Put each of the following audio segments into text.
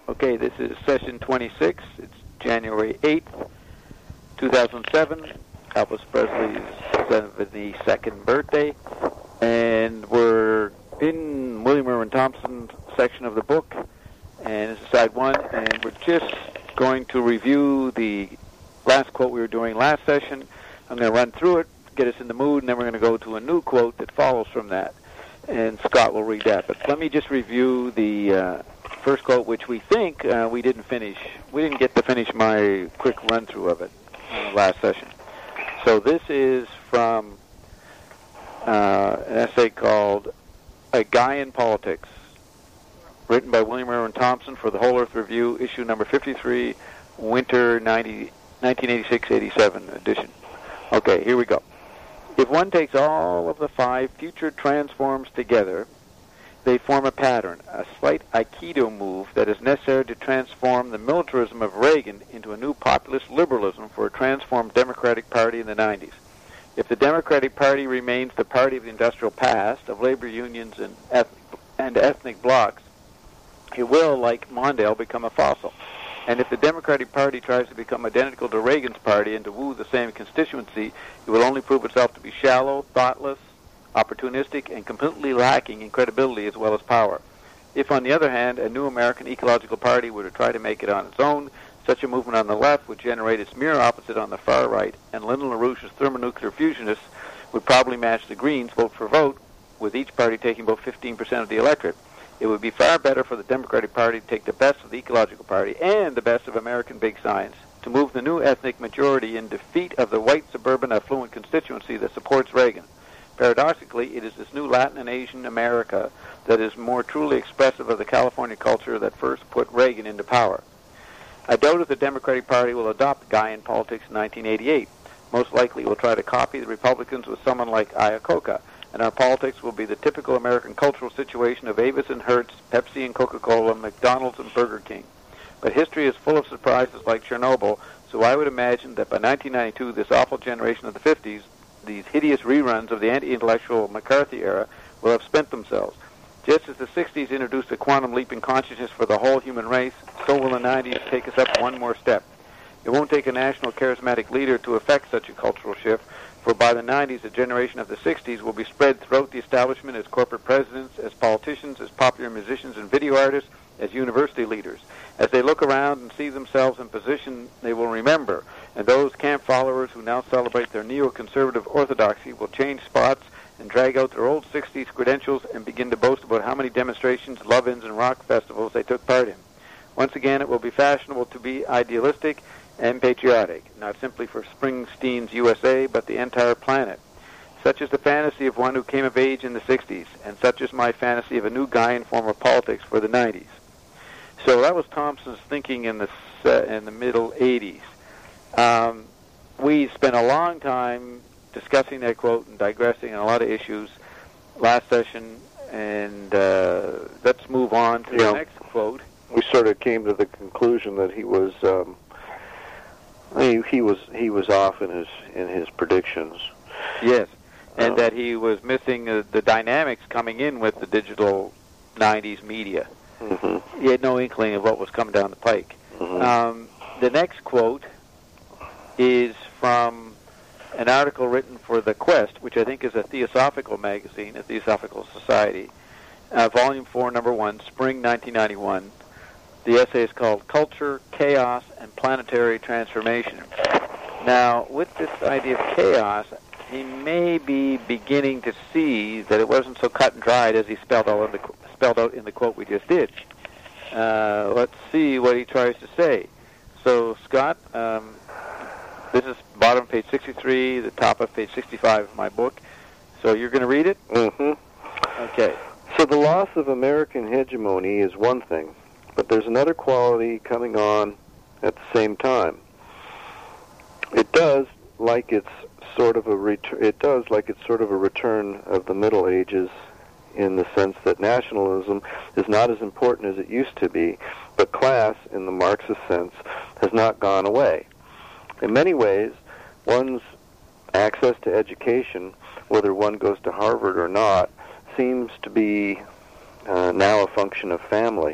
Okay, this is session 26. It's January 8th, 2007, Elvis Presley's 72nd birthday, and we're in William Irwin Thompson's section of the book, and this is side one, and we're just going to review the last quote we were doing last session. I'm going to run through it, get us in the mood, and then we're going to go to a new quote that follows from that, and Scott will read that. But let me just review the first quote, which we think we didn't finish. We didn't get to finish my quick run-through of it last session. So this is from an essay called A Guy in Politics, written by William Irwin Thompson for the Whole Earth Review, issue number 53, winter 1986-87 edition. Okay, here we go. If one takes all of the 5 future transforms together, they form a pattern, a slight Aikido move that is necessary to transform the militarism of Reagan into a new populist liberalism for a transformed Democratic Party in the 90s. If the Democratic Party remains the party of the industrial past, of labor unions and ethnic blocs, it will, like Mondale, become a fossil. And if the Democratic Party tries to become identical to Reagan's party and to woo the same constituency, it will only prove itself to be shallow, thoughtless, opportunistic, and completely lacking in credibility as well as power. If, on the other hand, a new American ecological party were to try to make it on its own, such a movement on the left would generate its mirror opposite on the far right, and Lyndon LaRouche's thermonuclear fusionists would probably match the Greens vote for vote, with each party taking about 15% of the electorate. It would be far better for the Democratic Party to take the best of the ecological party and the best of American big science, to move the new ethnic majority in defeat of the white suburban affluent constituency that supports Reagan. Paradoxically, it is this new Latin and Asian America that is more truly expressive of the California culture that first put Reagan into power. I doubt if the Democratic Party will adopt Guy in Politics in 1988. Most likely it will try to copy the Republicans with someone like Iacocca, and our politics will be the typical American cultural situation of Avis and Hertz, Pepsi and Coca-Cola, McDonald's and Burger King. But history is full of surprises like Chernobyl, so I would imagine that by 1992, this awful generation of the 50s, these hideous reruns of the anti-intellectual McCarthy era, will have spent themselves. Just as the 60s introduced a quantum leap in consciousness for the whole human race, so will the 90s take us up one more step. It won't take a national charismatic leader to effect such a cultural shift, for by the 90s, the generation of the 60s will be spread throughout the establishment as corporate presidents, as politicians, as popular musicians and video artists, as university leaders. As they look around and see themselves in position, they will remember, and those camp followers who now celebrate their neoconservative orthodoxy will change spots and drag out their old 60s credentials and begin to boast about how many demonstrations, love-ins, and rock festivals they took part in. Once again, it will be fashionable to be idealistic and patriotic, not simply for Springsteen's USA, but the entire planet. Such is the fantasy of one who came of age in the 60s, and such is my fantasy of a new guy in form of politics for the 90s. So that was Thompson's thinking in the middle 80s. We spent a long time discussing that quote and digressing on a lot of issues last session, and let's move on to the next quote. We sort of came to the conclusion that he was he was off in his predictions. Yes, and that he was missing the dynamics coming in with the digital 90s media. Mm-hmm. He had no inkling of what was coming down the pike. Mm-hmm. The next quote is from an article written for The Quest, which I think is a theosophical magazine, a theosophical society, Volume 4, Number 1, Spring 1991. The essay is called Culture, Chaos, and Planetary Transformation. Now, with this idea of chaos, he may be beginning to see that it wasn't so cut and dried as he spelled out in the quote we just did. Let's see what he tries to say. So, Scott, this is bottom of page 63, the top of page 65 of my book. So you're going to read it? Mm-hmm. Okay. So the loss of American hegemony is one thing, but there's another quality coming on at the same time. It does like it's sort of a return of the Middle Ages, in the sense that nationalism is not as important as it used to be, but class, in the Marxist sense, has not gone away. In many ways, one's access to education, whether one goes to Harvard or not, seems to be now a function of family.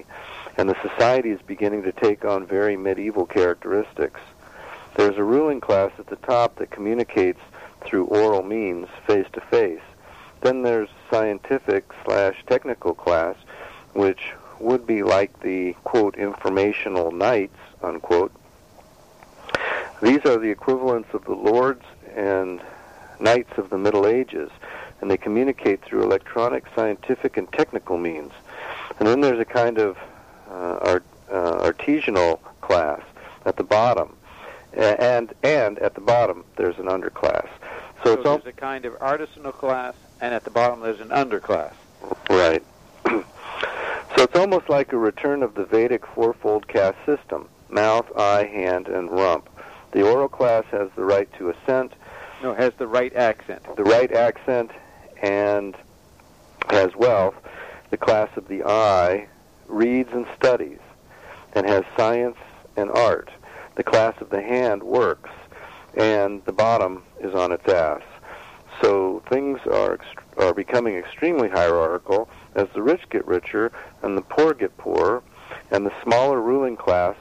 and the society is beginning to take on very medieval characteristics. There's a ruling class at the top that communicates through oral means, face-to-face. Then there's scientific/technical class, which would be like the, quote, informational knights, unquote. These are the equivalents of the lords and knights of the Middle Ages, and they communicate through electronic, scientific, and technical means. And then there's a kind of artisanal class at the bottom, and at the bottom there's an underclass. So there's a kind of artisanal class, and at the bottom there's an underclass. Right. So it's almost like a return of the Vedic fourfold caste system: mouth, eye, hand, and rump. The oral class has the right to assent. No, has the right accent. The right accent, and has wealth. The class of the eye reads and studies, and has science and art. The class of the hand works, and the bottom is on its ass. So things are becoming extremely hierarchical as the rich get richer and the poor get poorer, and the smaller ruling class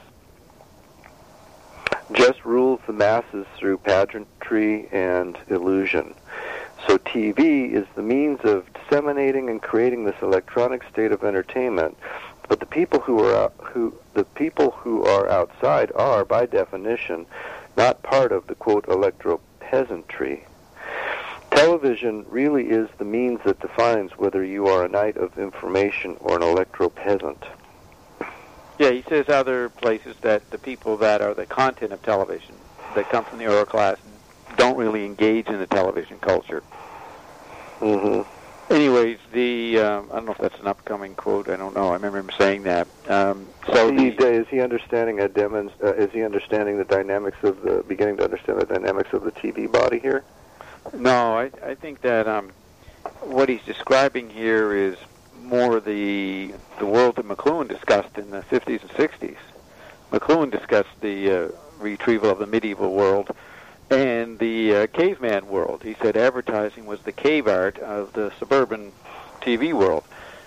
just rules the masses through pageantry and illusion. So TV is the means of disseminating and creating this electronic state of entertainment, but the people who are outside are, by definition, not part of the, quote, electro-peasantry. Television really is the means that defines whether you are a knight of information or an electro-peasant. Yeah, he says other places that the people that are the content of television, that come from the oral class, don't really engage in the television culture. Mm-hmm. Anyways, I don't know if that's an upcoming quote. I don't know. I remember him saying that. Is he understanding the dynamics of beginning to understand the dynamics of the TV body here? No, I think that what he's describing here is more the world that McLuhan discussed in the 50s and 60s. McLuhan discussed the retrieval of the medieval world and the caveman world. He said advertising was the cave art of the suburban TV world.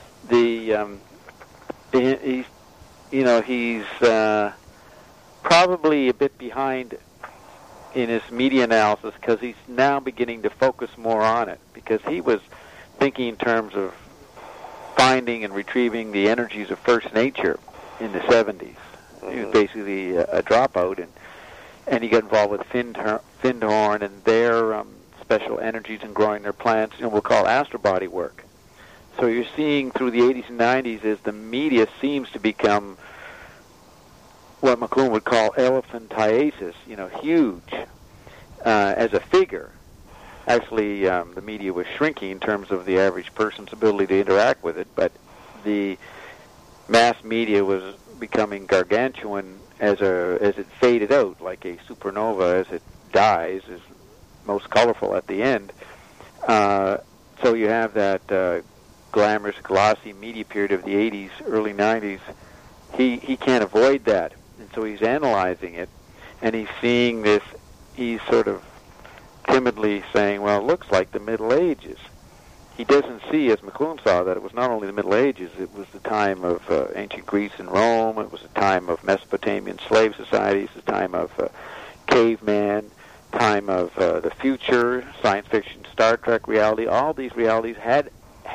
He's probably a bit behind in his media analysis because he's now beginning to focus more on it, because he was thinking in terms of finding and retrieving the energies of First Nature in the 70s. He was basically a dropout, and he got involved with Findhorn and their special energies in growing their plants, we'll call astrobody work. So you're seeing through the 80s and 90s as the media seems to become what McLuhan would call elephantiasis, huge as a figure. Actually, the media was shrinking in terms of the average person's ability to interact with it, but the mass media was becoming gargantuan as it faded out, like a supernova as it dies, is most colorful at the end. So you have that glamorous, glossy media period of the 80s, early 90s. He can't avoid that, and so he's analyzing it, and he's seeing this. He's sort of timidly saying, well, it looks like the Middle Ages. He doesn't see, as McLuhan saw, that it was not only the Middle Ages, it was the time of ancient Greece and Rome, it was the time of Mesopotamian slave societies, the time of caveman, time of the future, science fiction, Star Trek reality. All these realities had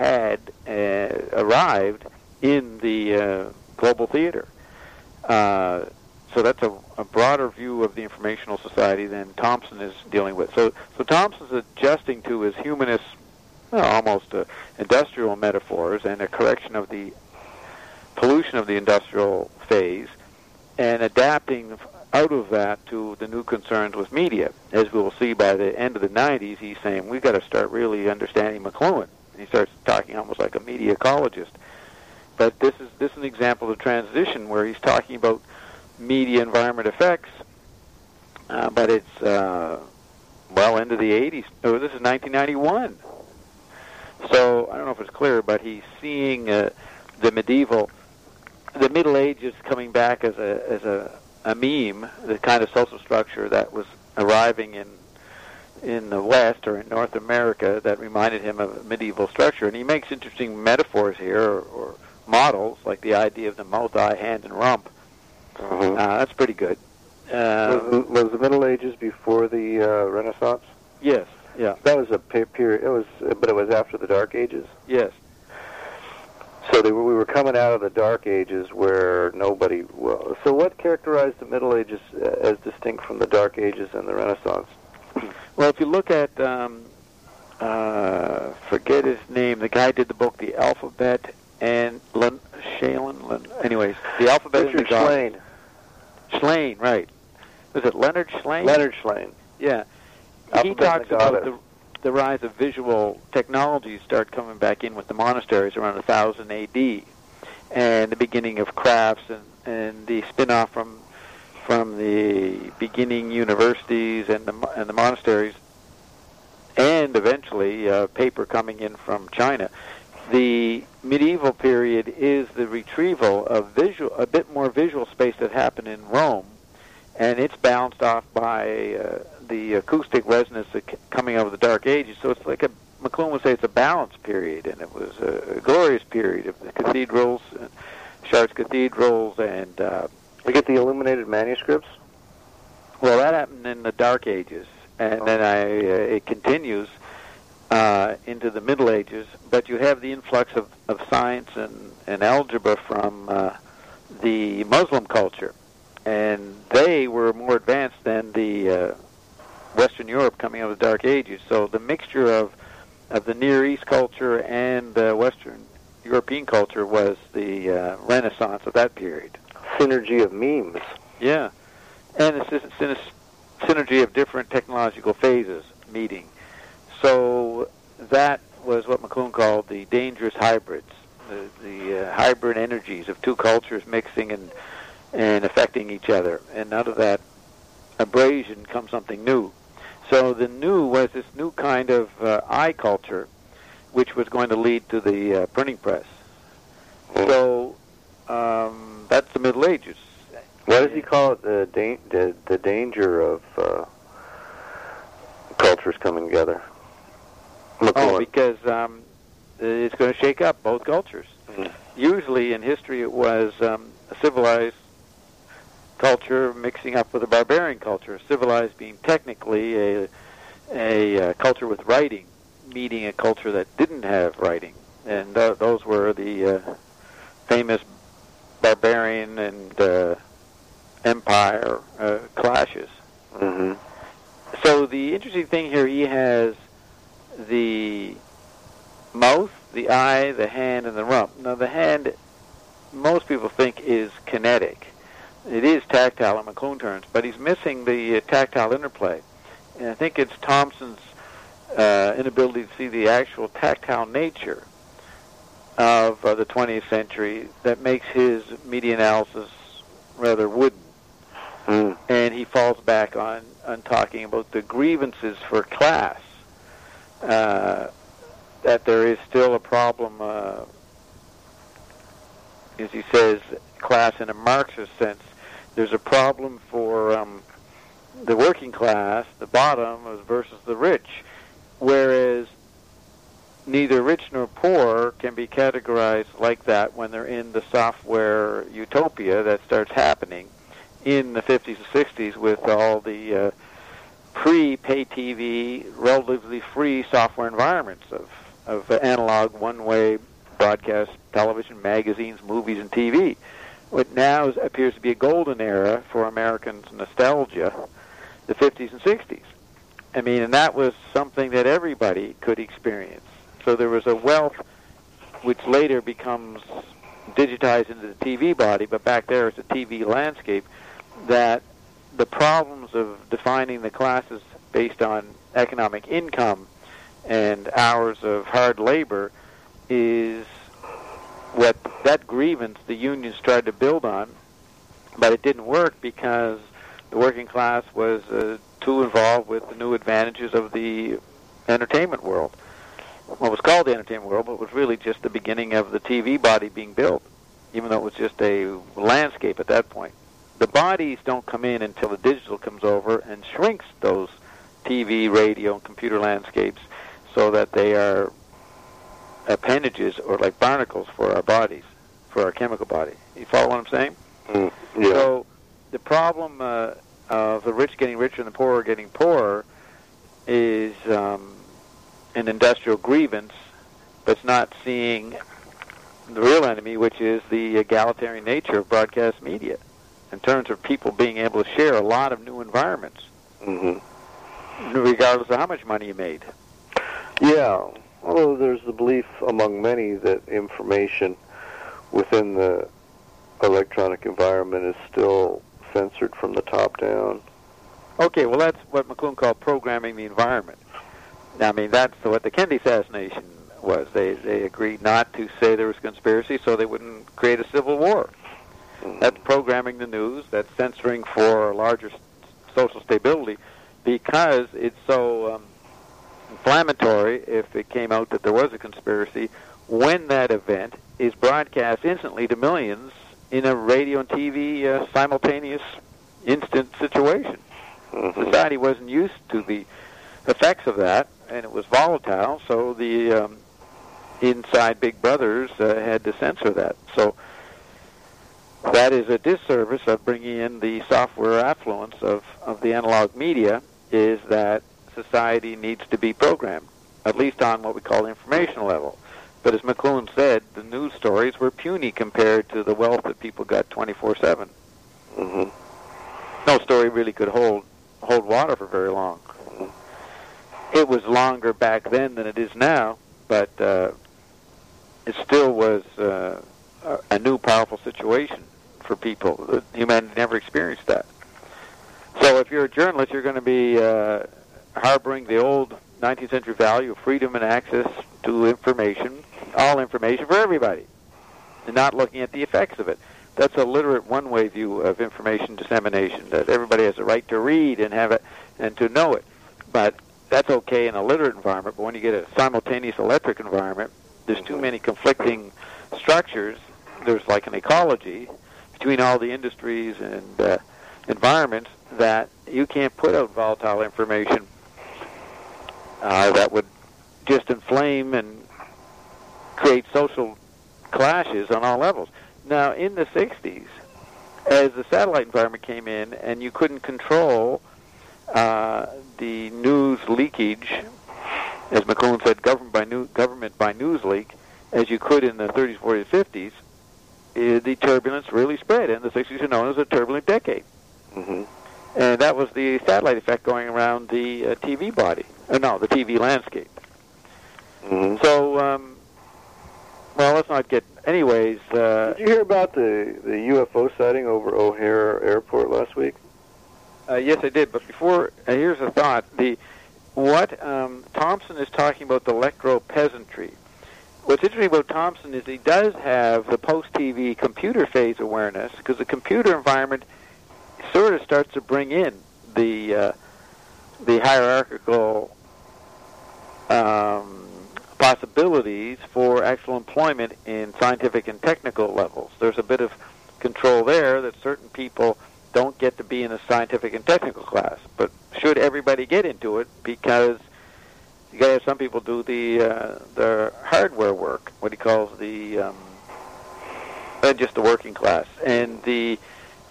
arrived in the global theater. So that's a broader view of the informational society than Thompson is dealing with. So Thompson's adjusting to his humanist, almost industrial metaphors and a correction of the pollution of the industrial phase, and adapting out of that to the new concerns with media. As we will see by the end of the 90s, he's saying we've got to start really understanding McLuhan. And he starts talking almost like a media ecologist. But this is an example of transition where he's talking about media environment effects, but it's into the 80s. Oh, this is 1991. So I don't know if it's clear, but he's seeing the Middle Ages coming back as a meme, the kind of social structure that was arriving in the West or in North America that reminded him of a medieval structure. And he makes interesting metaphors here, or models, like the idea of the mouth, eye, hand, and rump. Mhm. That's pretty good. Was the Middle Ages before the Renaissance? Yes. Yeah. That was a period. But it was after the Dark Ages. Yes. So we were coming out of the Dark Ages where nobody. Well, so what characterized the Middle Ages as distinct from the Dark Ages and the Renaissance? Well, if you look at, forget his name, the guy did the book, The Alphabet and anyways, The Alphabet and the Richard God. Schlane. Schlane, right. Was it Leonard Schlane? Leonard Schlane. Yeah. Alphabet He and talks the about Goddess. the rise of visual technologies start coming back in with the monasteries around 1000 A.D. and the beginning of crafts and the spin-off from the beginning universities and the monasteries, and eventually paper coming in from China. The medieval period is the retrieval of a bit more visual space that happened in Rome, and it's bounced off by the acoustic resonance coming out of the Dark Ages. So it's like McLuhan would say it's a balanced period, and it was a glorious period of the cathedrals, Chartres cathedrals, and We get the illuminated manuscripts. well, that happened in the Dark Ages, and then it continues into the Middle Ages. But you have the influx of science and algebra from the Muslim culture, and they were more advanced than the Western Europe coming out of the Dark Ages. So the mixture of the Near East culture and Western European culture was the Renaissance of that period. Synergy of memes. Yeah, and it's just a synergy of different technological phases meeting. So that was what McLuhan called the dangerous hybrids, the hybrid energies of two cultures mixing and affecting each other. And out of that abrasion comes something new. So the new was this new kind of eye culture, which was going to lead to the printing press. So that's the Middle Ages. What does he call it? The danger of cultures coming together. Oh, because it's going to shake up both cultures. Mhm. Usually in history it was a civilized culture mixing up with a barbarian culture. Civilized being technically a culture with writing, meeting a culture that didn't have writing. And those were the famous barbarian and empire clashes. Mm-hmm. So the interesting thing here, he has the mouth, the eye, the hand, and the rump. Now the hand, most people think is kinetic. It is tactile in McLuhan terms, but he's missing the tactile interplay. And I think it's Thompson's inability to see the actual tactile nature of the 20th century that makes his media analysis rather wooden. Mm. And he falls back on talking about the grievances for class, that there is still a problem, as he says, class in a Marxist sense. There's a problem for the working class, the bottom, versus the rich, whereas neither rich nor poor can be categorized like that when they're in the software utopia that starts happening in the 50s and 60s with all the pre-pay TV, relatively free software environments of analog, one-way broadcast television, magazines, movies, and TV. What now appears to be a golden era for Americans' nostalgia, the 50s and 60s. I mean, and that was something that everybody could experience. So there was a wealth which later becomes digitized into the TV body, but back there it's a TV landscape, that the problems of defining the classes based on economic income and hours of hard labor is what that grievance the unions tried to build on, but it didn't work because the working class was too involved with the new advantages of the entertainment world. Well, it was called the entertainment world, but it was really just the beginning of the TV body being built, even though it was just a landscape at that point. The bodies don't come in until the digital comes over and shrinks those TV, radio, and computer landscapes so that they are appendages or like barnacles for our bodies. for our chemical body. You follow what I'm saying? Yeah. So the problem of the rich getting richer and the poor getting poorer is an industrial grievance, but it's not seeing the real enemy, which is the egalitarian nature of broadcast media in terms of people being able to share a lot of new environments, regardless of how much money you made. Yeah, although there's the belief among many that information within the electronic environment is still censored from the top down. Okay, well, that's what McLuhan called programming the environment. I mean, that's what the Kennedy assassination was. They agreed not to say there was conspiracy so they wouldn't create a civil war. That's programming the news. That's censoring for larger social stability because it's so inflammatory if it came out that there was a conspiracy when that event is broadcast instantly to millions in a radio and TV simultaneous instant situation. Society wasn't used to the effects of that, and it was volatile, so the inside Big Brothers had to censor that. So that is a disservice of bringing in the software affluence of the analog media, is that society needs to be programmed, at least on what we call the informational level. But as McLuhan said, the news stories were puny compared to the wealth that people got 24/7. No story really could hold water for very long. It was longer back then than it is now, but it still was a new, powerful situation for people. Humanity never experienced that. So if you're a journalist, you're going to be harboring the old 19th century value of freedom and access to information, all information for everybody, and not looking at the effects of it. That's a literate one-way view of information dissemination, that everybody has a right to read and have it and to know it. But that's okay in a literate environment, but when you get a simultaneous electric environment, there's too many conflicting structures. There's like an ecology between all the industries and environments that you can't put out volatile information that would just inflame and create social clashes on all levels. Now, in the 60s, as the satellite environment came in and you couldn't control the news leakage, as McLuhan said, government by news leak, as you could in the 30s, 40s, 50s, the turbulence really spread, and the 60s are known as a turbulent decade. And that was the satellite effect going around the TV body. The TV landscape. So, well, let's not get... Anyways... Did you hear about the UFO sighting over O'Hare Airport last week? Yes, I did. But before... here's a thought. What Thompson is talking about, the electro-peasantry. What's interesting about Thompson is he does have the post-TV computer phase awareness, because the computer environment sort of starts to bring in the hierarchical possibilities for actual employment in scientific and technical levels. There's a bit of control there that certain people don't get to be in a scientific and technical class. But should everybody get into it, because you got to have some people do the hardware work, what he calls the just the working class, and the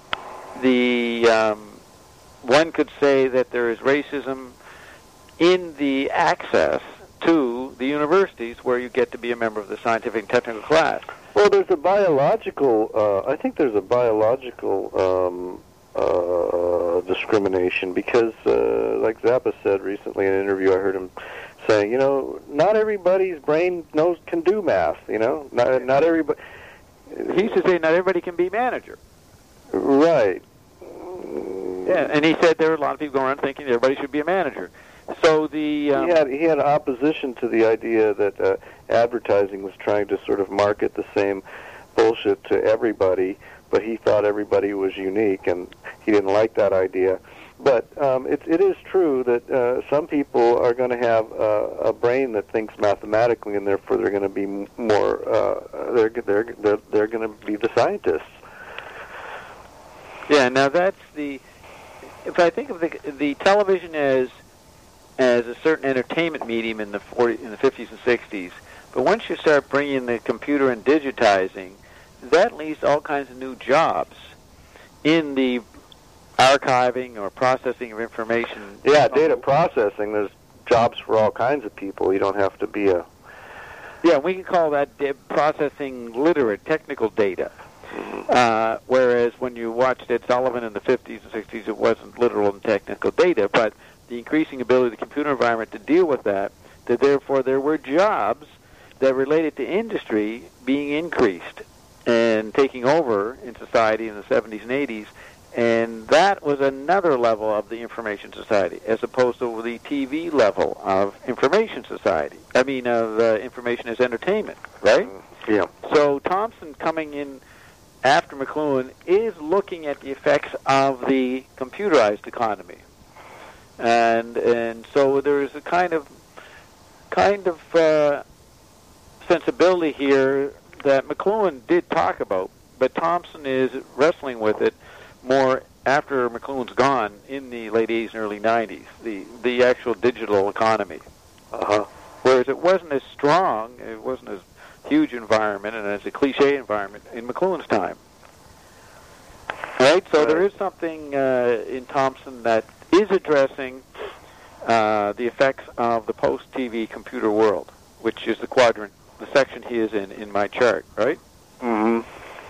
one could say that there is racism in the access to the universities where you get to be a member of the scientific and technical class. Well, there's a biological, I think there's a biological discrimination because, like Zappa said recently in an interview, I heard him saying, not everybody's brain can do math, not everybody... He used to say not everybody can be manager. Right. Yeah, and he said there were a lot of people going around thinking everybody should be a manager. So the he had opposition to the idea that advertising was trying to sort of market the same bullshit to everybody, but he thought everybody was unique, and he didn't like that idea. But it is true that some people are going to have a brain that thinks mathematically, and therefore they're going to be more they're going to be the scientists. Yeah. Now that's the. If I think of the television as a certain entertainment medium in the 50s and 60s, but once you start bringing the computer and digitizing, that leads to all kinds of new jobs in the archiving or processing of information. Yeah, data processing. There's jobs for all kinds of people. You don't have to be a... Yeah, we can call that processing literate, technical data. Whereas when you watched Ed Sullivan in the 50s and 60s, it wasn't literal and technical data, but the increasing ability of the computer environment to deal with that therefore there were jobs that related to industry being increased and taking over in society in the 70s and 80s, and that was another level of the information society, as opposed to the TV level of information society. I mean, of information as entertainment, right? Yeah. So Thompson, coming in after McLuhan, is looking at the effects of the computerized economy, and so there is a kind of sensibility here that McLuhan did talk about, but Thompson is wrestling with it more after McLuhan's gone in the late 80s and early 90s, the actual digital economy. Whereas it wasn't as strong, it wasn't as huge environment and as a cliche environment in McLuhan's time. Right? So there is something in Thompson that is addressing the effects of the post-TV computer world, which is the quadrant, the section he is in my chart, right? Mm-hmm.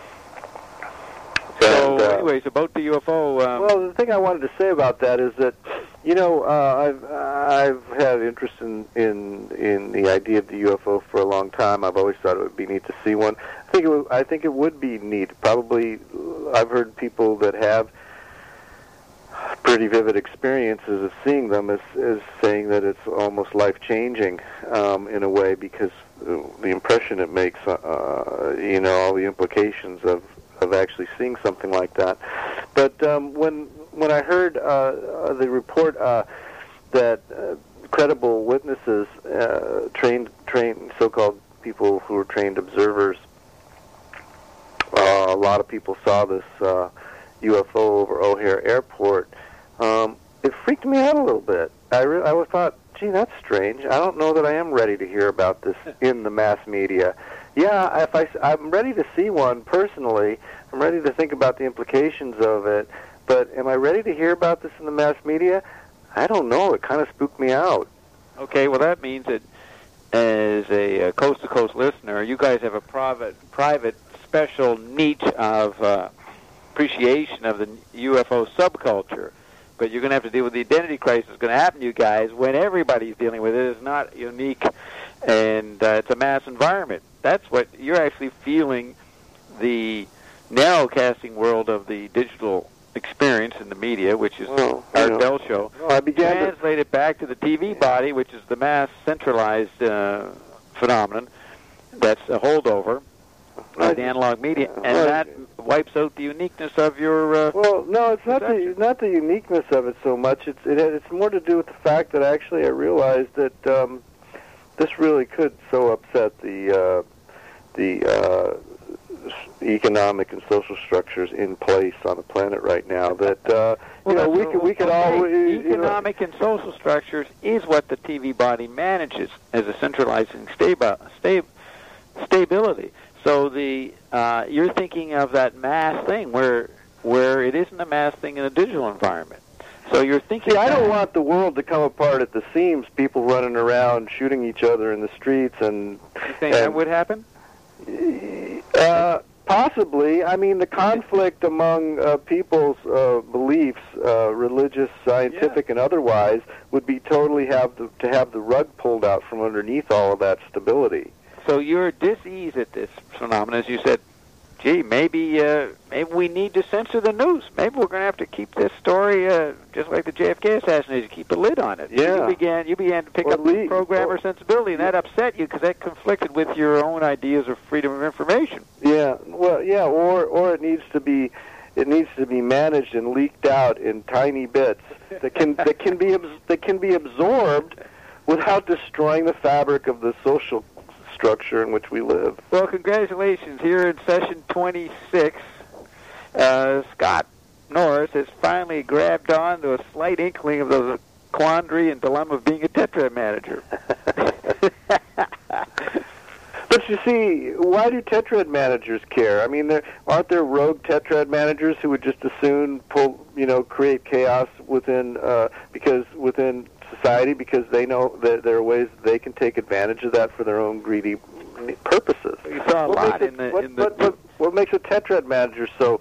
So, anyways, about the UFO... well, the thing I wanted to say about that is that, you know, I've had interest in the idea of the UFO for a long time. I've always thought it would be neat to see one. I think it would be neat. Probably, I've heard people that have pretty vivid experiences of seeing them as saying that it's almost life-changing in a way, because the impression it makes, you know, all the implications of actually seeing something like that. But when I heard the report that credible witnesses, trained so-called people who were trained observers, a lot of people saw this UFO over O'Hare Airport, it freaked me out a little bit. I thought, gee, that's strange. I don't know that I am ready to hear about this in the mass media. Yeah, I'm ready to see one personally. I'm ready to think about the implications of it. But am I ready to hear about this in the mass media? I don't know. It kind of spooked me out. Okay, well, that means that as a coast-to-coast listener, you guys have a private special niche of appreciation of the UFO subculture. But you're going to have to deal with the identity crisis that's going to happen to you guys when everybody's dealing with it. It's not unique, and it's a mass environment. That's what you're actually feeling, the narrowcasting world of the digital experience in the media, which is Art Bell Show. I began translate it back to the TV body, which is the mass centralized phenomenon that's a holdover of the analog media, and that wipes out the uniqueness of your well, no, it's not the uniqueness of it so much. It's more to do with the fact that actually I realized that this really could so upset the economic and social structures in place on the planet right now that we could all economic and social structures is what the TV body manages as a centralizing stability. So you're thinking of that mass thing where it isn't a mass thing in a digital environment. So you're thinking. See, I don't want the world to come apart at the seams. People running around shooting each other in the streets, and you think that would happen? Possibly. I mean, the conflict among people's beliefs, religious, scientific, and otherwise, would be totally to have the rug pulled out from underneath all of that stability. So you're dis-ease at this phenomenon, as you said. Gee, maybe we need to censor the news. Maybe we're going to have to keep this story just like the JFK assassination. Keep a lid on it. Yeah. You began to pick up the programmer sensibility, and that upset you because that conflicted with your own ideas of freedom of information. Yeah. Well, yeah. Or it needs to be managed and leaked out in tiny bits that can be absorbed without destroying the fabric of the social structure in which we live. Well, congratulations. Here in session 26, Scott Norris has finally grabbed on to a slight inkling of the quandary and dilemma of being a Tetra manager. But you see, why do tetrad managers care? I mean, aren't there rogue tetrad managers who would just as soon create chaos within society because they know that there are ways they can take advantage of that for their own greedy purposes? You saw a lot what makes a tetrad manager so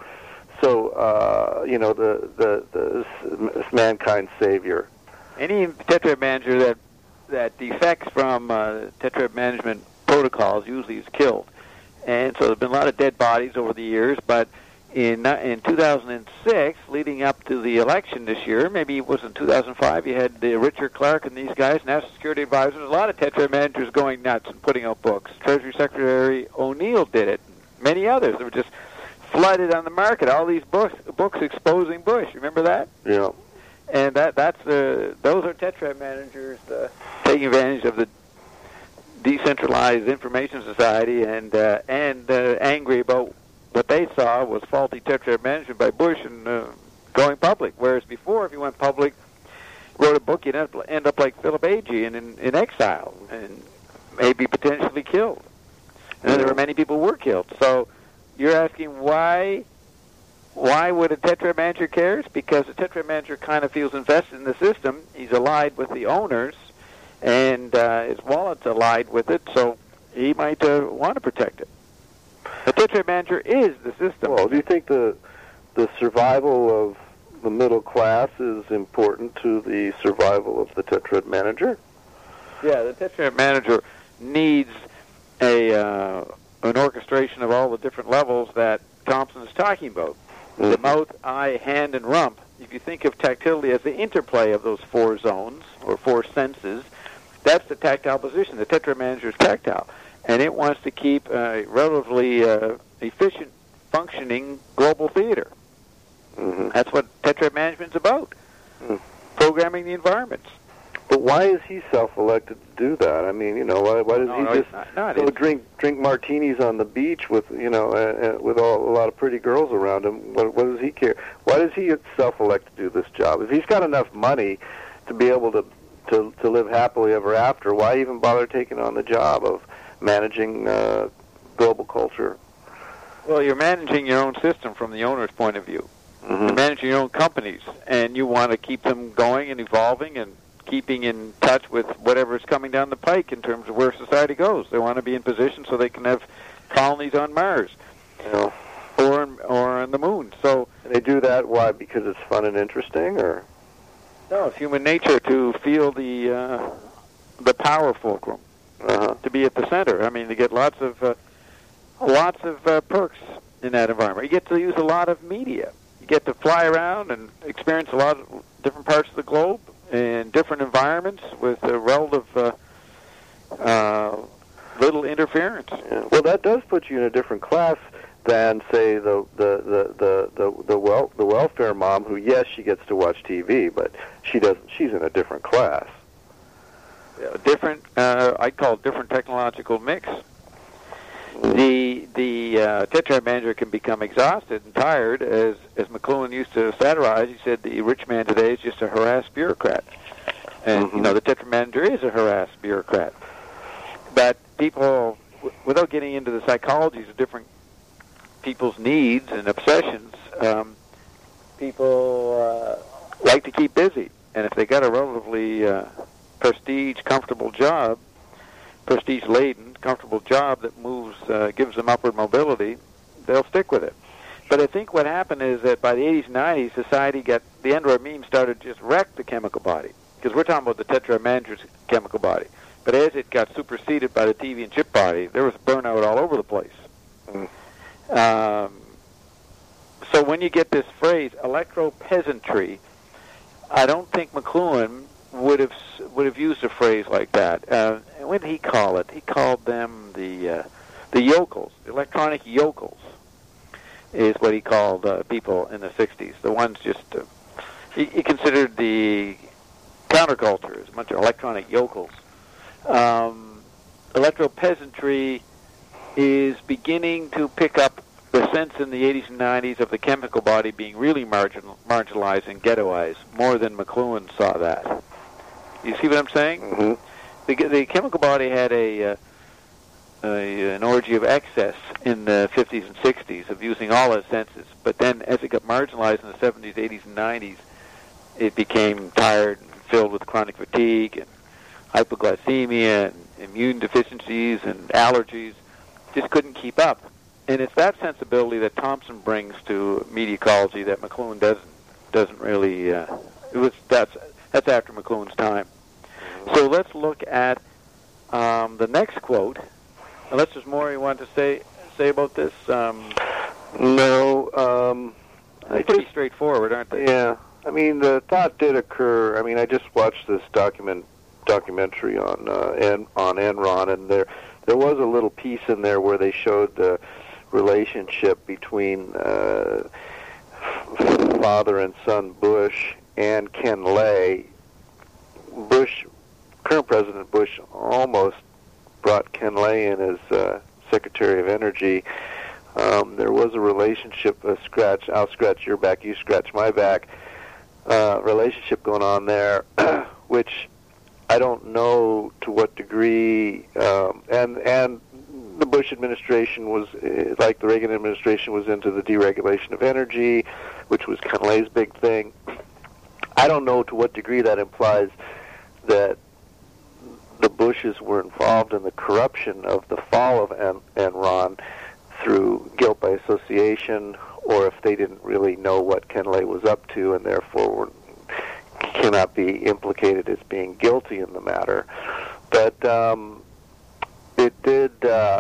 mankind's savior? Any tetrad manager that defects from tetrad management protocols usually is killed. And so there's been a lot of dead bodies over the years, but in 2006, leading up to the election this year, maybe it was in 2005, you had Richard Clark and these guys, national security advisors, a lot of tetrad managers going nuts and putting out books. Treasury Secretary O'Neill did it. Many others. They were just flooded on the market. All these books exposing Bush. Remember that? Yeah. And those are tetrad managers taking advantage of the decentralized information society and angry about what they saw was faulty tetrad management by Bush and going public. Whereas before, if you went public, wrote a book, you'd end up like Philip Agee in exile and maybe potentially killed. And then there were many people who were killed. So you're asking why would a tetrad manager care? It's because a tetrad manager kind of feels invested in the system. He's allied with the owners, and his wallet's allied with it, so he might want to protect it. The tetrad manager is the system. Well, do you think the survival of the middle class is important to the survival of the tetrad manager? Yeah, the tetrad manager needs an orchestration of all the different levels that Thompson is talking about. Mm-hmm. The mouth, eye, hand, and rump. If you think of tactility as the interplay of those four zones, or four senses, that's the tactile position. The tetrad manager is tactile. And it wants to keep a relatively efficient, functioning global theater. Mm-hmm. That's what tetrad management's about, programming the environments. But why is he self-elected to do that? I mean, why does he just go drink martinis on the beach with, with a lot of pretty girls around him? What does he care? Why does he self-elect to do this job? If he's got enough money to be able to live happily ever after, why even bother taking on the job of managing global culture? Well, you're managing your own system from the owner's point of view. Mm-hmm. You're managing your own companies, and you want to keep them going and evolving and keeping in touch with whatever's coming down the pike in terms of where society goes. They want to be in position so they can have colonies on Mars or on the moon. So they do that, why? Because it's fun and interesting, or? No, it's human nature to feel the power fulcrum, to be at the center. I mean, to get lots of perks in that environment. You get to use a lot of media. You get to fly around and experience a lot of different parts of the globe in different environments with a relative little interference. Yeah. Well, that does put you in a different class than, say, the welfare mom, who, yes, she gets to watch TV, but she doesn't. She's in a different class. Yeah, different. I'd call it different technological mix. The tetrad manager can become exhausted and tired, as McLuhan used to satirize. He said the rich man today is just a harassed bureaucrat, and the tetrad manager is a harassed bureaucrat. But people, without getting into the psychologies of different people's needs and obsessions, people like to keep busy, and if they got a relatively comfortable job, prestige-laden, comfortable job that moves, gives them upward mobility, they'll stick with it. But I think what happened is that by the 80s and 90s, society the Android meme started to just wreck the chemical body, because we're talking about the tetrad manager's chemical body. But as it got superseded by the TV and chip body, there was burnout all over the place. So when you get this phrase, electro-peasantry, I don't think McLuhan would have used a phrase like that. What did he call it? He called them the yokels, the electronic yokels, is what he called people in the 60s. The ones just he considered the counterculture as a bunch of electronic yokels. Electro-peasantry is beginning to pick up the sense in the 80s and 90s of the chemical body being really marginalized and ghettoized, more than McLuhan saw that. You see what I'm saying? Mm-hmm. The chemical body had a an orgy of excess in the 50s and 60s of using all his senses. But then as it got marginalized in the 70s, 80s, and 90s, it became tired and filled with chronic fatigue and hypoglycemia and immune deficiencies and allergies. Just couldn't keep up. And it's that sensibility that Thompson brings to media ecology that McLuhan doesn't really. That's after McLuhan's time. So let's look at the next quote. Unless there's more you want to say about this. No. They're pretty straightforward, aren't they? Yeah. I mean, the thought did occur. I mean, I just watched this documentary on Enron, and there was a little piece in there where they showed the relationship between father and son Bush and Ken Lay. Current President Bush almost brought Ken Lay in as Secretary of Energy. There was a relationship, I'll scratch your back, you scratch my back, relationship going on there, which I don't know to what degree, and the Bush administration was, like the Reagan administration, was into the deregulation of energy, which was Ken Lay's big thing. I don't know to what degree that implies that the Bushes were involved in the corruption of the fall of Enron through guilt by association, or if they didn't really know what Ken Lay was up to and therefore cannot be implicated as being guilty in the matter. But it did,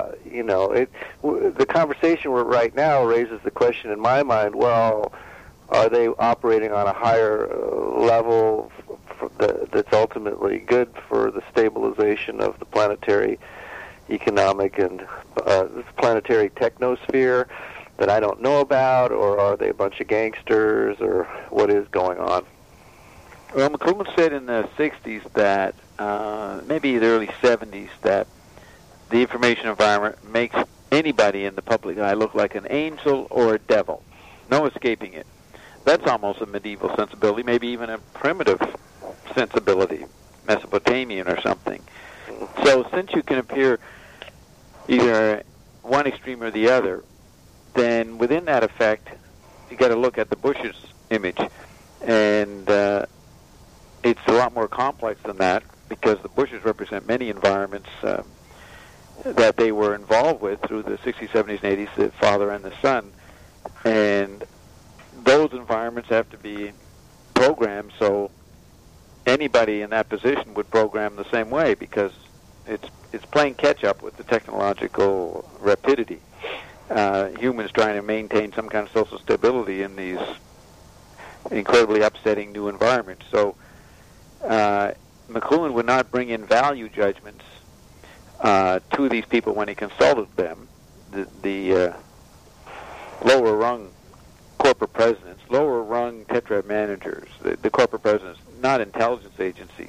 the conversation we're right now raises the question in my mind, well, are they operating on a higher level that's ultimately good for the stabilization of the planetary economic and planetary technosphere that I don't know about, or are they a bunch of gangsters, or what is going on? Well, McLuhan said in the 60s that, maybe the early 70s, that the information environment makes anybody in the public eye look like an angel or a devil. No escaping it. That's almost a medieval sensibility, maybe even a primitive sensibility, Mesopotamian or something. So since you can appear either one extreme or the other, then within that effect, you got to look at the Bush's image, and it's a lot more complex than that, because the Bushes represent many environments that they were involved with through the 60s, 70s, and 80s, the father and the son, and those environments have to be programmed so anybody in that position would program the same way, because it's playing catch-up with the technological rapidity. Humans trying to maintain some kind of social stability in these incredibly upsetting new environments. So McLuhan would not bring in value judgments to these people when he consulted them. The lower-rung corporate presidents, lower-rung tetrad managers, the corporate presidents, not intelligence agencies,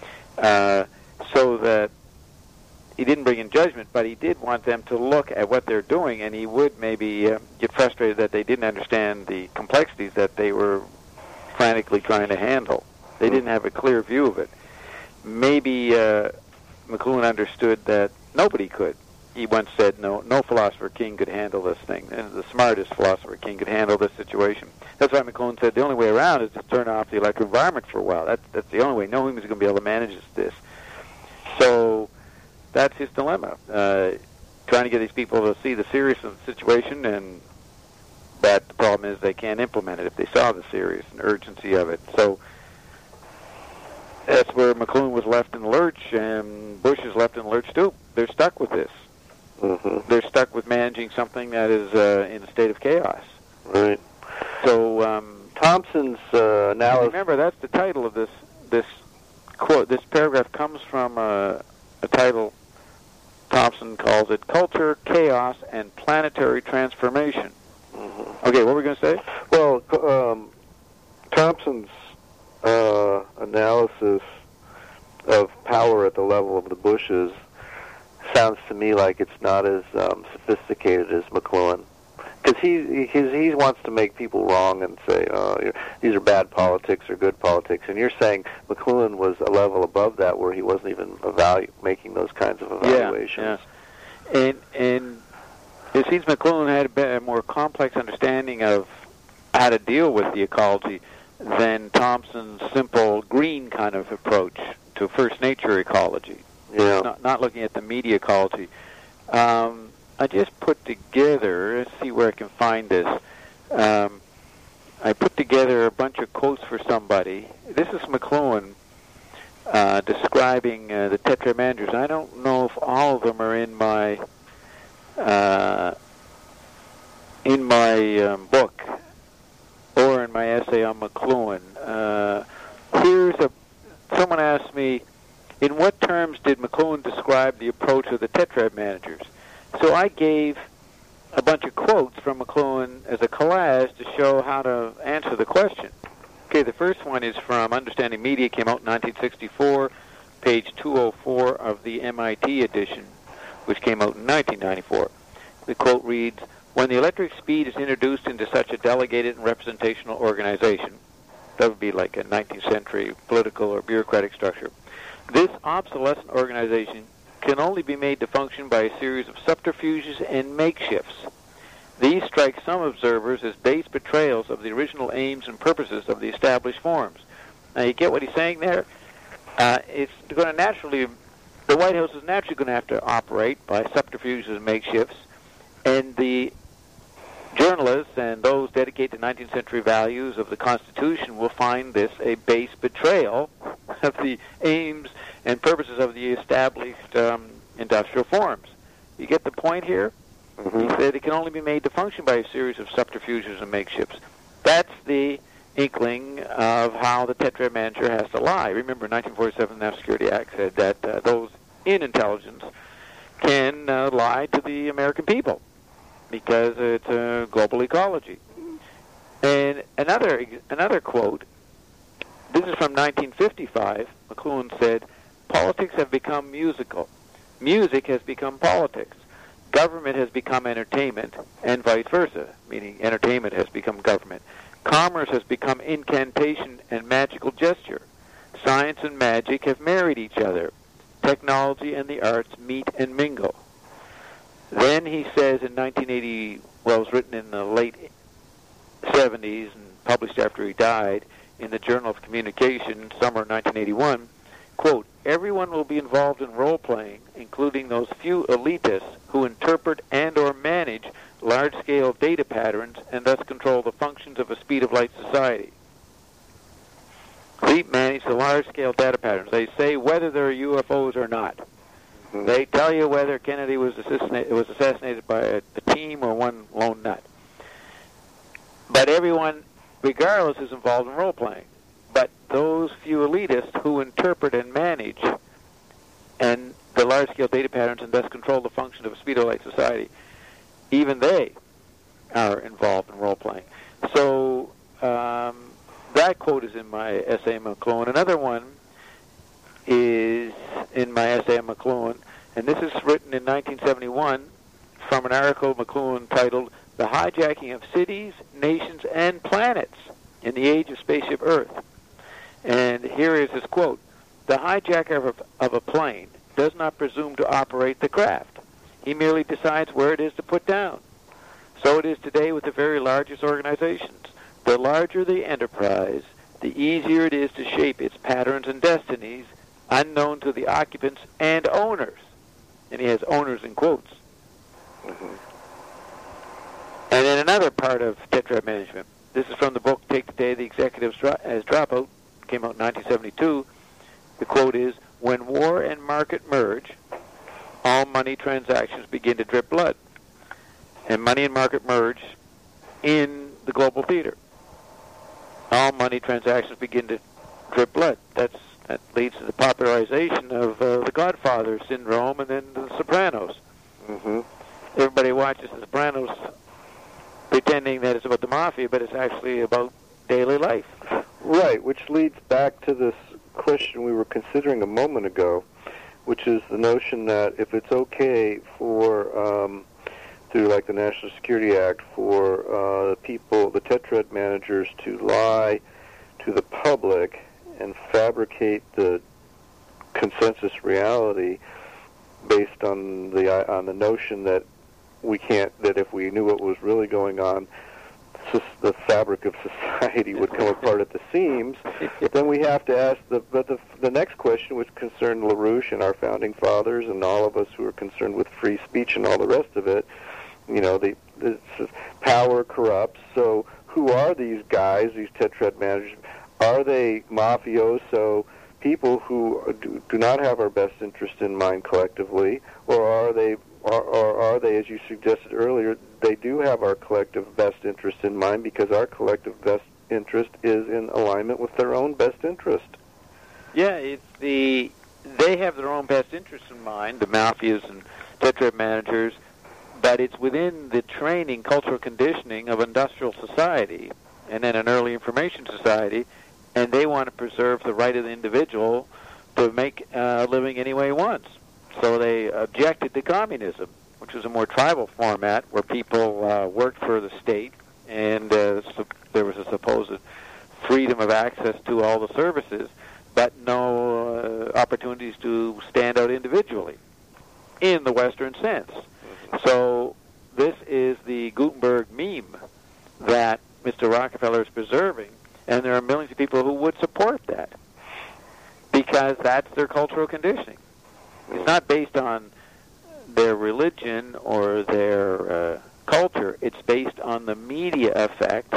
so that he didn't bring in judgment, but he did want them to look at what they're doing, and he would maybe get frustrated that they didn't understand the complexities that they were frantically trying to handle. They didn't have a clear view of it. Maybe McLuhan understood that nobody could. He once said, no philosopher king could handle this thing, and the smartest philosopher king could handle this situation. That's why McLuhan said the only way around is to turn off the electric environment for a while. That's the only way. No human's going to be able to manage this. So that's his dilemma, trying to get these people to see the seriousness of the situation, and that the problem is they can't implement it if they saw the serious and urgency of it. So that's where McLuhan was left in the lurch, and Bush is left in the lurch too. They're stuck with this. Mm-hmm. They're stuck with managing something that is in a state of chaos. Right. So Thompson's analysis. Remember, that's the title of this quote. This paragraph comes from a title Thompson calls it "Culture, Chaos, and Planetary Transformation." Mm-hmm. Okay, what were we going to say? Well, Thompson's analysis of power at the level of the Bushes sounds to me like it's not as sophisticated as McLuhan, because he wants to make people wrong and say, oh, these are bad politics or good politics, and you're saying McLuhan was a level above that where he wasn't even making those kinds of evaluations. And it seems McLuhan had a more complex understanding of how to deal with the ecology than Thompson's simple green kind of approach to first nature ecology. Yeah. Not looking at the media ecology. I just put together, let's see where I can find this. I put together a bunch of quotes for somebody. This is McLuhan describing the Tetrad managers. I don't know if all of them are in my book or in my essay on McLuhan. Someone asked me, in what terms did McLuhan describe the approach of the Tetrad managers? So I gave a bunch of quotes from McLuhan as a collage to show how to answer the question. Okay, the first one is from Understanding Media, came out in 1964, page 204 of the MIT edition, which came out in 1994. The quote reads, "When the electric speed is introduced into such a delegated and representational organization," that would be like a 19th century political or bureaucratic structure, "this obsolescent organization can only be made to function by a series of subterfuges and makeshifts. These strike some observers as base betrayals of the original aims and purposes of the established forms." Now, you get what he's saying there? It's going to naturally, the White House is naturally going to have to operate by subterfuges and makeshifts, and the journalists and those dedicated to 19th century values of the Constitution will find this a base betrayal of the aims and purposes of the established industrial forms. You get the point here? Mm-hmm. He said it can only be made to function by a series of subterfuges and makeshifts. That's the inkling of how the Tetrad manager has to lie. Remember, 1947, the National Security Act said that those in intelligence can lie to the American people because it's a global ecology. And another quote, this is from 1955, McLuhan said, "Politics have become musical. Music has become politics. Government has become entertainment, and vice versa," meaning entertainment has become government. "Commerce has become incantation and magical gesture. Science and magic have married each other. Technology and the arts meet and mingle." Then he says in 1980, well, it was written in the late 70s and published after he died in the Journal of Communication, summer 1981, quote, "Everyone will be involved in role-playing, including those few elitists who interpret and or manage large-scale data patterns and thus control the functions of a speed-of-light society." They manage the large-scale data patterns. They say whether there are UFOs or not. Mm-hmm. They tell you whether Kennedy was assassinated by a team or one lone nut. But everyone, regardless, is involved in role-playing. But those few elitists who interpret and manage and the large-scale data patterns and thus control the function of a speed-of-light society, even they are involved in role-playing. So that quote is in my essay on McLuhan. Another one is in my essay on McLuhan, and this is written in 1971 from an article McLuhan titled "The Hijacking of Cities, Nations, and Planets in the Age of Spaceship Earth." And here is his quote, "The hijacker of a plane does not presume to operate the craft. He merely decides where it is to put down. So it is today with the very largest organizations. The larger the enterprise, the easier it is to shape its patterns and destinies unknown to the occupants and owners." And he has owners in quotes. Mm-hmm. And then another part of Tetrad management. This is from the book Take Today, The Executives as Dropout, came out in 1972. The quote is, "When war and market merge, all money transactions begin to drip blood." And money and market merge in the global theater. All money transactions begin to drip blood. That leads to the popularization of the Godfather syndrome and then the Sopranos. Mm-hmm. Everybody watches the Sopranos pretending that it's about the mafia, but it's actually about daily life. Right, which leads back to this question we were considering a moment ago, which is the notion that if it's okay for, through like the National Security Act, for people, the Tetrad managers, to lie to the public and fabricate the consensus reality, based on the notion that we can't, that if we knew what was really going on, the fabric of society would come apart at the seams, then we have to ask the next question, which concerned LaRouche and our founding fathers and all of us who are concerned with free speech and all the rest of it. You know, the power corrupts. So who are these guys, these tetrad managers? Are they mafioso people who do not have our best interest in mind collectively, or are they, as you suggested earlier, they do have our collective best interest in mind because our collective best interest is in alignment with their own best interest? Yeah, they have their own best interest in mind, the mafias and tetrad managers, but it's within the training, cultural conditioning of industrial society and then an early information society, and they want to preserve the right of the individual to make a living any way he wants. So they objected to communism, which was a more tribal format where people worked for the state, and there was a supposed freedom of access to all the services, but no opportunities to stand out individually in the Western sense. So this is the Gutenberg meme that Mr. Rockefeller is preserving, and there are millions of people who would support that because that's their cultural conditioning. It's not based on their religion or their culture. It's based on the media effect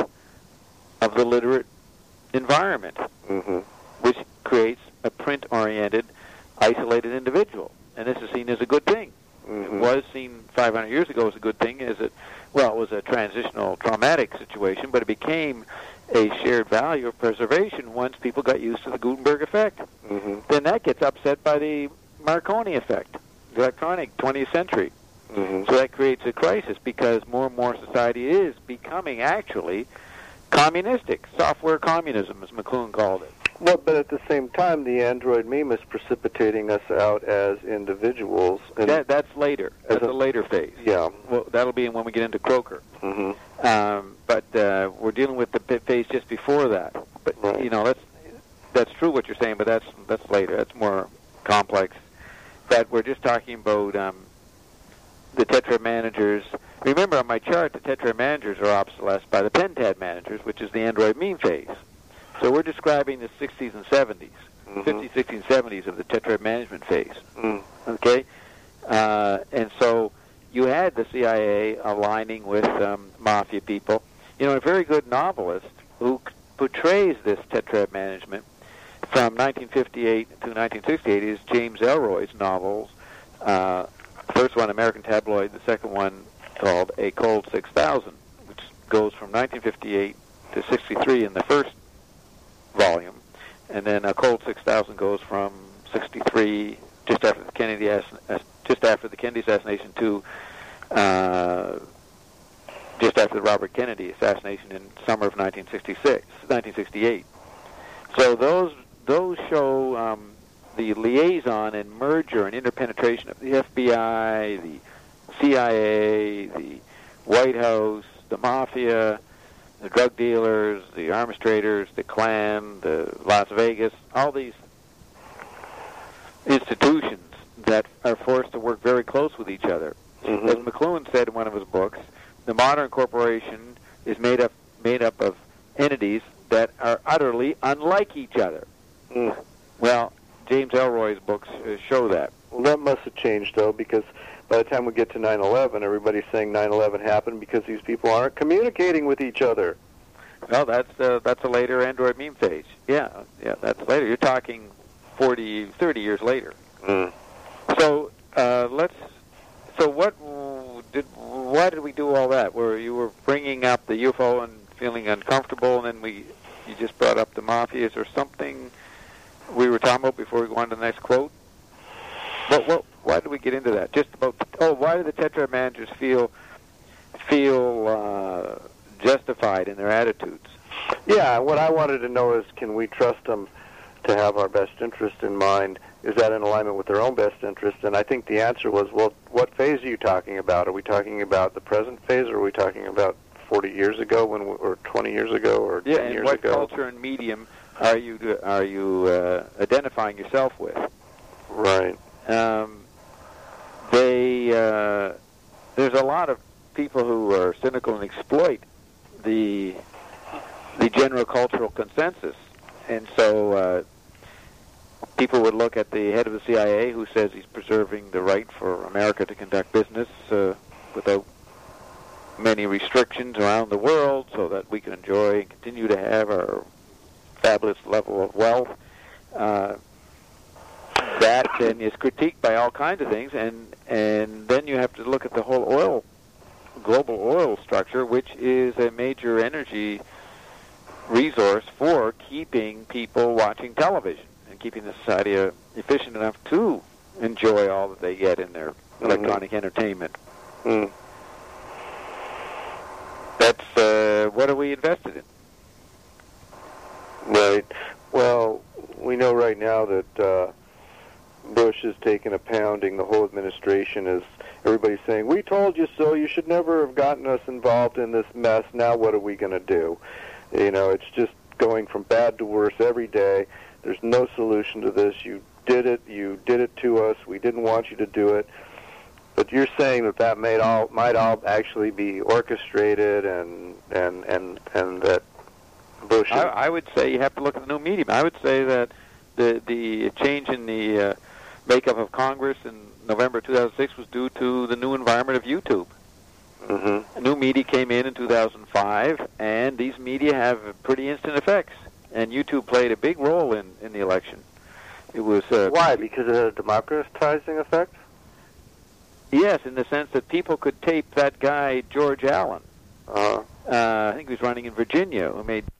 of the literate environment, which creates a print-oriented, isolated individual. And this is seen as a good thing. It was seen 500 years ago as a good thing. It was a transitional, traumatic situation, but it became a shared value of preservation once people got used to the Gutenberg effect. Then that gets upset by the Marconi effect, the electronic 20th century. So that creates a crisis because more and more society is becoming actually communistic, software communism, as McLuhan called it. Well, but at the same time, the Android meme is precipitating us out as individuals. And that's later. That's a later phase. Yeah. Well, that'll be when we get into Croker. But we're dealing with the phase just before that. But right. You know, that's true what you're saying, but that's later. That's more complex. But we're just talking about the tetrad managers. Remember, on my chart, the tetrad managers are obsolesced by the pentad managers, which is the Android meme phase. So we're describing the 60s and 70s, 50s, 60s, and 70s of the tetrad management phase. Okay? And so you had the CIA aligning with mafia people. You know, a very good novelist who portrays this tetrad management from 1958 to 1968 is James Ellroy's novels. First one, American Tabloid, the second one called A Cold 6000, which goes from 1958 to 63 in the first volume, and then A Cold 6000 goes from 63, just after the Kennedy assassination, to just after the Robert Kennedy assassination in summer of 1968. So those show the liaison and merger and interpenetration of the FBI, the CIA, the White House, the mafia, the drug dealers, the arms traders, the Klan, the Las Vegas, all these institutions that are forced to work very close with each other. As McLuhan said in one of his books, the modern corporation is made up of entities that are utterly unlike each other. Well, James Ellroy's books show that. Well, that must have changed, though, because by the time we get to 9/11, everybody's saying 9/11 happened because these people aren't communicating with each other. Well, that's a later Android meme phase. Yeah, that's later. You're talking 40, 30 years later. So why did we do all that? Where you were bringing up the UFO and feeling uncomfortable, and then you just brought up the mafias or something we were talking about before we go on to the next quote? Why did we get into that? Just about, why do the tetrad managers feel justified in their attitudes? Yeah, what I wanted to know is, can we trust them to have our best interest in mind? Is that in alignment with their own best interest? And I think the answer was, well, what phase are you talking about? Are we talking about the present phase, or are we talking about 40 years ago, or 20 years ago, or 10 years ago? Yeah, and what culture and medium are you identifying yourself with? Right. there's a lot of people who are cynical and exploit the general cultural consensus, and so people would look at the head of the CIA who says he's preserving the right for America to conduct business without many restrictions around the world so that we can enjoy and continue to have our fabulous level of wealth. That then is critiqued by all kinds of things, and then you have to look at the whole global oil structure, which is a major energy resource for keeping people watching television and keeping the society efficient enough to enjoy all that they get in their electronic entertainment. Mm. That's what are we invested in? Right. Well, we know right now that Bush has taken a pounding. The whole administration is, everybody's saying, we told you so, you should never have gotten us involved in this mess, now what are we going to do? You know, it's just going from bad to worse every day. There's no solution to this. You did it to us, we didn't want you to do it. But you're saying that might all actually be orchestrated and that Bush... I would say you have to look at the new medium. I would say that the change in the makeup of Congress in November 2006 was due to the new environment of YouTube. Mm-hmm. A new media came in 2005, and these media have pretty instant effects. And YouTube played a big role in the election. It was why? Because it had a democratizing effect? Yes, in the sense that people could tape that guy George Allen. Uh-huh. I think he was running in Virginia, who made